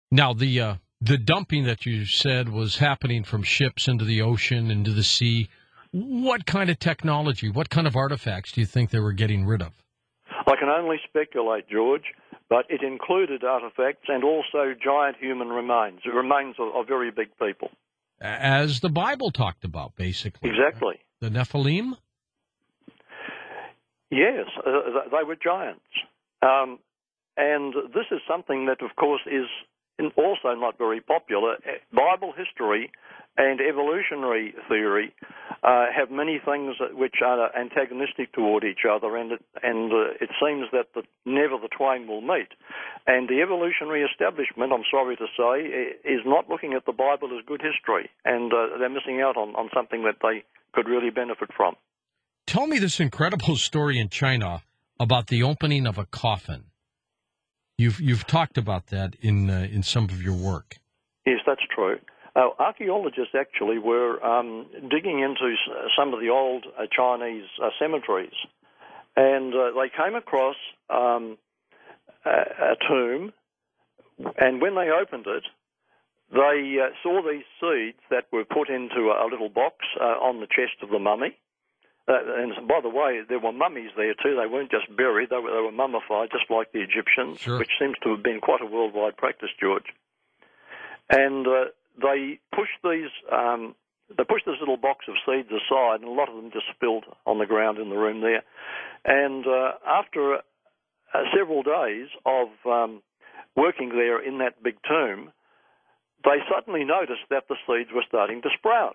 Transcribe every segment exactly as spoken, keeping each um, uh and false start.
Now, the uh, the dumping that you said was happening from ships into the ocean, into the sea. What kind of technology, what kind of artifacts do you think they were getting rid of? I can only speculate, George, but it included artifacts and also giant human remains, remains of, of very big people. As the Bible talked about, basically. Exactly. The Nephilim? Yes, uh, they were giants. Um, and this is something that, of course, is also not very popular. Bible history and evolutionary theory uh, have many things which are antagonistic toward each other, and it, and uh, it seems that the, never the twain will meet. And the evolutionary establishment, I'm sorry to say, is not looking at the Bible as good history, and uh, they're missing out on, on something that they could really benefit from. Tell me this incredible story in China about the opening of a coffin. You've you've talked about that in uh, in some of your work. Yes, that's true. Uh, archaeologists actually were um, digging into some of the old uh, Chinese uh, cemeteries, and uh, they came across um, a, a tomb, and when they opened it, they uh, saw these seeds that were put into a little box uh, on the chest of the mummy. Uh, and by the way, there were mummies there too. They weren't just buried; they were, they were mummified, just like the Egyptians, sure. which seems to have been quite a worldwide practice, George. And uh, they pushed these, um, they pushed this little box of seeds aside, and a lot of them just spilled on the ground in the room there. And uh, after uh, several days of um, working there in that big tomb, they suddenly noticed that the seeds were starting to sprout.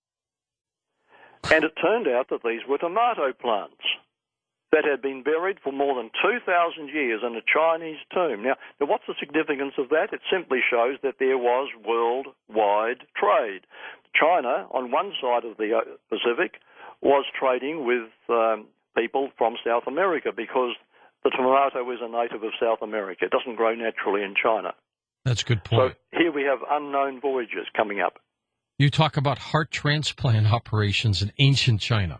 And it turned out that these were tomato plants that had been buried for more than two thousand years in a Chinese tomb. Now, now, what's the significance of that? It simply shows that there was worldwide trade. China, on one side of the Pacific, was trading with um, people from South America because the tomato is a native of South America. It doesn't grow naturally in China. That's a good point. So here we have unknown voyages coming up. You talk about heart transplant operations in ancient China.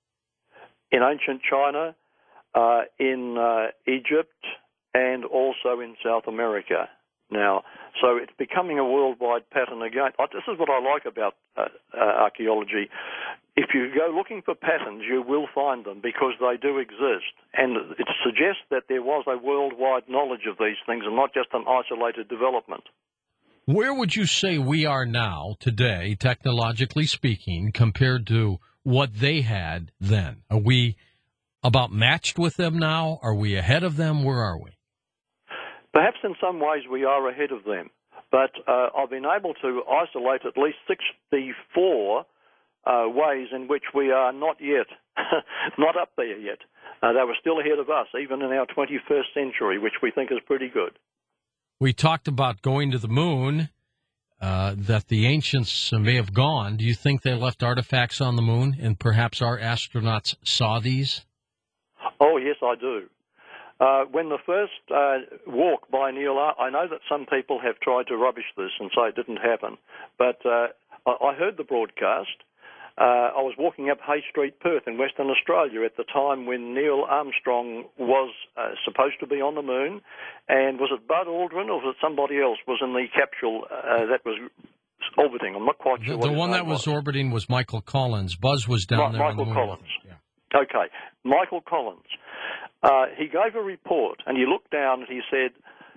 In ancient China, uh, in uh, Egypt, and also in South America now. So it's becoming a worldwide pattern again. This is what I like about uh, uh, archaeology. If you go looking for patterns, you will find them because they do exist. And it suggests that there was a worldwide knowledge of these things and not just an isolated development. Where would you say we are now, today, technologically speaking, compared to what they had then? Are we about matched with them now? Are we ahead of them? Where are we? Perhaps in some ways we are ahead of them. But uh, I've been able to isolate at least sixty-four uh, ways in which we are not yet, not up there yet. Uh, they were still ahead of us, even in our twenty-first century, which we think is pretty good. We talked about going to the moon, uh, that the ancients may have gone. Do you think they left artifacts on the moon, and perhaps our astronauts saw these? Oh, yes, I do. Uh, when the first uh, walk by Neil Armstrong, I know that some people have tried to rubbish this and say it didn't happen, but uh, I heard the broadcast. Uh, I was walking up Hay Street, Perth, in Western Australia at the time when Neil Armstrong was uh, supposed to be on the moon, and was it Buzz Aldrin or was it somebody else was in the capsule uh, that was orbiting? I'm not quite sure. The, what the one that was, was orbiting was Michael Collins. Buzz was down Ma- there Michael on the moon. Collins. Yeah. Okay, Michael Collins. Uh, he gave a report, and he looked down and he said,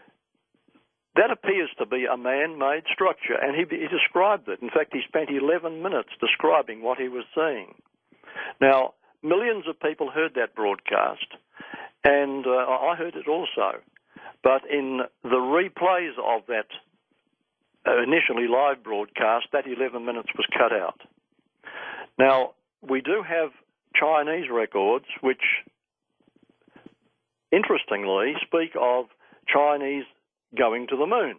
that appears to be a man-made structure, and he, he described it. In fact, he spent eleven minutes describing what he was seeing. Now, millions of people heard that broadcast, and uh, I heard it also. But in the replays of that uh, initially live broadcast, that eleven minutes was cut out. Now, we do have Chinese records which, interestingly, speak of Chinese going to the moon.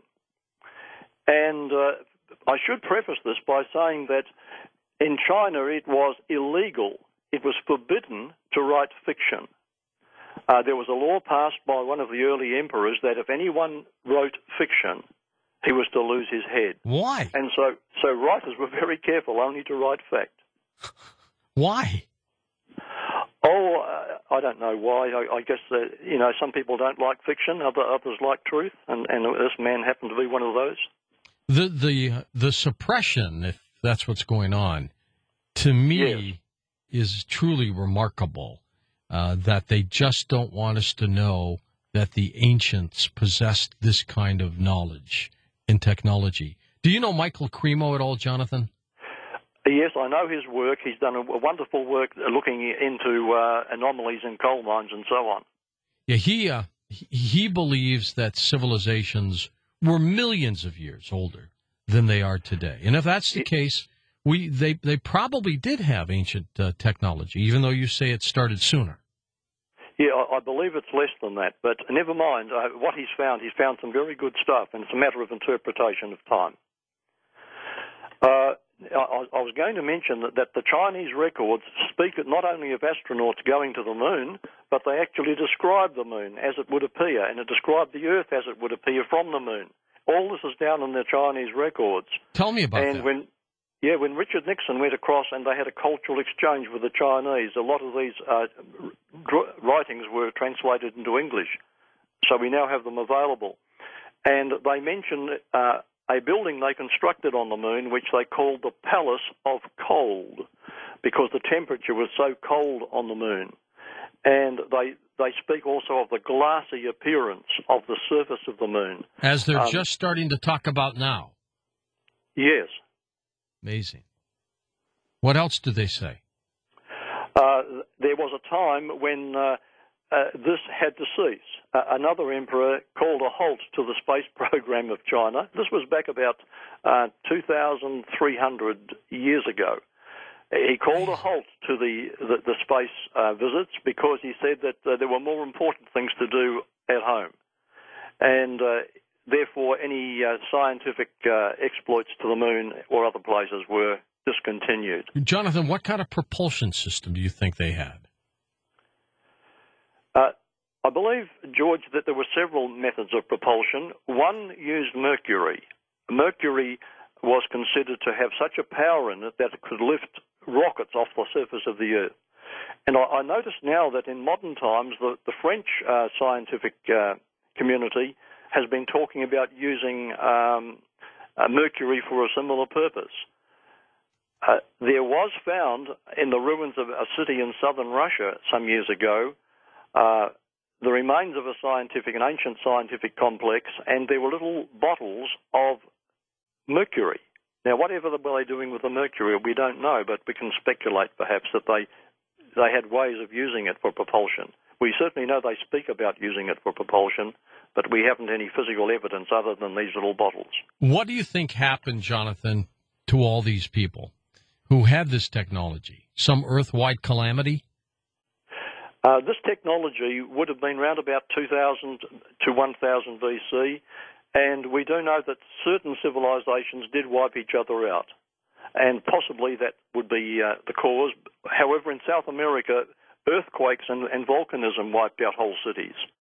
And uh, I should preface this by saying that in China it was illegal, it was forbidden to write fiction. Uh, there was a law passed by one of the early emperors that if anyone wrote fiction, he was to lose his head. Why? And so, so writers were very careful only to write fact. Why? Oh, uh, I don't know why. I, I guess that, you know, some people don't like fiction, other others like truth, and, and this man happened to be one of those. The the the suppression, if that's what's going on, to me Yes. is truly remarkable. Uh, that they just don't want us to know that the ancients possessed this kind of knowledge and technology. Do you know Michael Cremo at all, Jonathan? Yes, I know his work. He's done a wonderful work looking into uh, anomalies in coal mines and so on. Yeah, he uh, he he believes that civilizations were millions of years older than they are today, and if that's the case, we they they probably did have ancient uh, technology, even though you say it started sooner. Yeah, I, I believe it's less than that, but never mind. Uh, what he's found, he's found some very good stuff, and it's a matter of interpretation of time. Uh, I, I was going to mention that, that the Chinese records speak not only of astronauts going to the moon, but they actually describe the moon as it would appear, and it described the Earth as it would appear from the moon. All this is down in the Chinese records. Tell me about and that. when Yeah, when Richard Nixon went across and they had a cultural exchange with the Chinese, a lot of these uh, writings were translated into English, so we now have them available. And they mention uh, a building they constructed on the moon, which they called the Palace of Cold, because the temperature was so cold on the moon. And they they speak also of the glassy appearance of the surface of the moon. As they're um, just starting to talk about now. Yes. Amazing. What else do they say? Uh, there was a time when uh, uh, this had to cease. Uh, another emperor called a halt to the space program of China. This was back about uh, two thousand three hundred years ago. He called a halt to the, the, the space uh, visits because he said that uh, there were more important things to do at home. And uh, therefore, any uh, scientific uh, exploits to the moon or other places were discontinued. Jonathan, what kind of propulsion system do you think they had? Uh, I believe, George, that there were several methods of propulsion. One used mercury. Mercury was considered to have such a power in it that it could lift rockets off the surface of the Earth. And I, I notice now that in modern times, the, the French uh, scientific uh, community has been talking about using um, uh, mercury for a similar purpose. Uh, there was found in the ruins of a city in southern Russia some years ago uh, the remains of a scientific, an ancient scientific complex, and there were little bottles of mercury. Now, whatever were they doing with the mercury, we don't know, but we can speculate perhaps that they they had ways of using it for propulsion. We certainly know they speak about using it for propulsion, but we haven't any physical evidence other than these little bottles. What do you think happened, Jonathan, to all these people who had this technology? Some Earth-wide calamity? Uh, this technology would have been around about two thousand to one thousand B C, and we do know that certain civilizations did wipe each other out, and possibly that would be uh, the cause. However, in South America, earthquakes and, and volcanism wiped out whole cities.